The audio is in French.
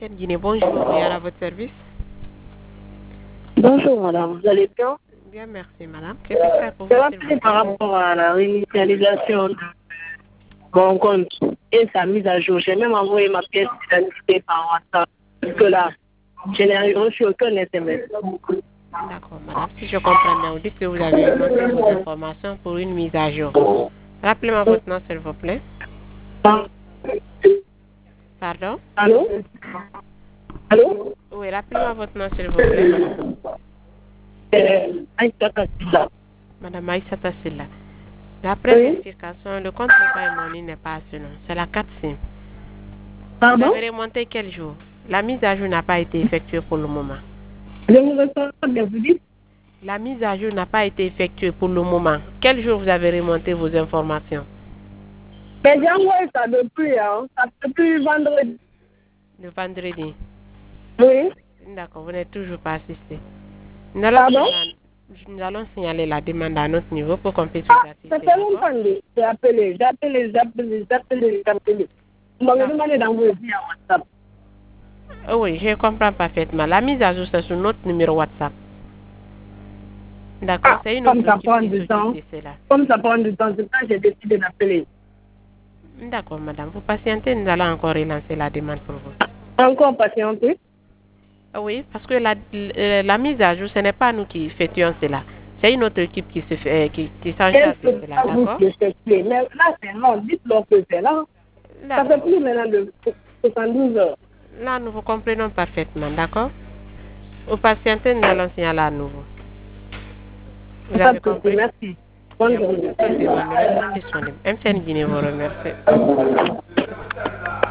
Guinée, bonjour, et à votre service. Bonjour madame, vous allez bien? Bien, merci madame. Qu'est-ce que je fais pour Je vous, vais s'il vous appeler par plaît? rapport à la réinitialisation de mon compte et sa mise à jour. J'ai même envoyé ma pièce d'identité par WhatsApp. Parce que Oui. là, je n'ai reçu aucun SMS. D'accord, madame. Si je comprends bien, vous dites que vous avez remonté vos informations pour une mise à jour. Rappelez-moi votre nom, s'il vous plaît. Pardon? Allô? Allô? Oui, rappelez-moi votre nom, s'il vous plaît. Aïssata Silla. Madame Aïssata Silla. D'après Oui? vérification, le compte mobile money n'est pas à ce nom. C'est la 4 SIM. Vous Pardon? avez remonté quel jour? La mise à jour n'a pas été effectuée pour le moment. Je vous reçois pas bien, vous dites? La mise à jour n'a pas été effectuée pour le moment. Quel jour vous avez remonté vos informations? Mais j'ai envoyé ça depuis, hein. Ça depuis vendredi. Le vendredi. Oui? D'accord, vous n'êtes toujours pas assisté. Nous allons, Pardon? nous allons signaler la demande à notre niveau pour qu'on puisse Ah, vous ça assister, fait d'accord? longtemps que j'ai appelé. On m'avait D'accord. demandé d'envoyer via WhatsApp. Oui, je comprends parfaitement. La mise à jour, c'est sur notre numéro WhatsApp. D'accord, Ah, c'est une comme autre ça équipe prend qui du s'occupe temps. de cela. Comme ça prend du temps, c'est ça que j'ai décidé d'appeler. D'accord, madame. Vous patientez, nous allons encore relancer la demande pour vous. Encore patienter. Oui, parce que la mise à jour, ce n'est pas nous qui effectuons cela. C'est une autre équipe qui s'en Et charge de c'est cela, pas vous d'accord? qui effectuez. Mais là, c'est long. Dites-leur que c'est là. Ça fait D'accord. plus maintenant de 72 heures. Là, nous vous comprenons parfaitement, d'accord? Vous patientez, nous allons signaler à nouveau. Vous Pas avez de souci. compris? Merci. Il y Bonne a beaucoup journée. de demandes. Nous restons disponibles. MCN Guinée vous remercie.